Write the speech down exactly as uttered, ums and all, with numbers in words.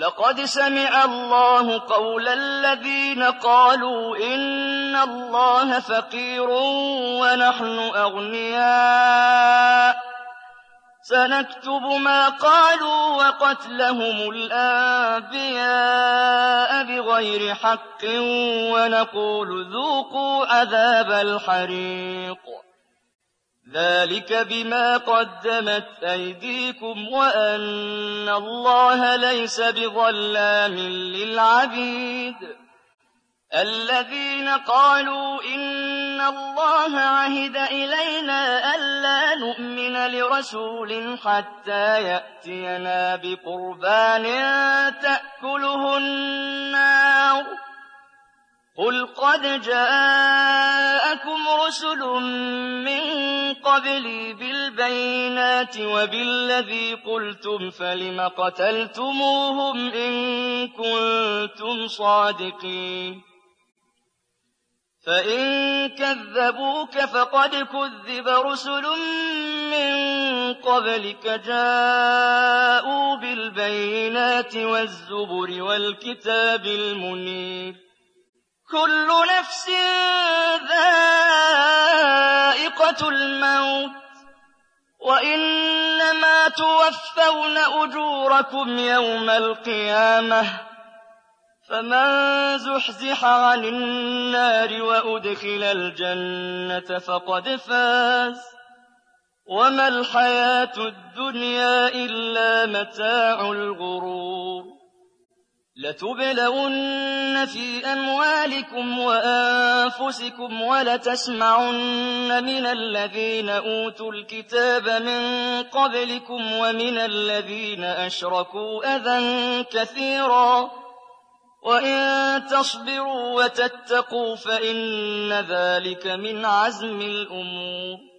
لقد سمع الله قول الذين قالوا إن الله فقير ونحن أغنياء سنكتب ما قالوا وقتلهم الأنبياء بغير حق ونقول ذوقوا عذاب الحريق ذلك بما قدمت أيديكم وأن الله ليس بظلام للعبيد الذين قالوا إن الله عهد إلينا ألا نؤمن لرسول حتى يأتينا بقربان تأكله النار قل قد جاءكم رسل من قبلي بالبينات وبالذي قلتم فلم قتلتموهم إن كنتم صادقين فإن كذبوك فقد كذب رسل من قبلك جاءوا بالبينات والزبر والكتاب المنير كل نفس ذائقة الموت وإنما توفون أجوركم يوم القيامة فمن زحزح عن النار وأدخل الجنة فقد فاز وما الحياة الدنيا إلا متاع الغرور لتبلون في أموالكم وأنفسكم ولتسمعن من الذين أوتوا الكتاب من قبلكم ومن الذين أشركوا أذى كثيرا وإن تصبروا وتتقوا فإن ذلك من عزم الأمور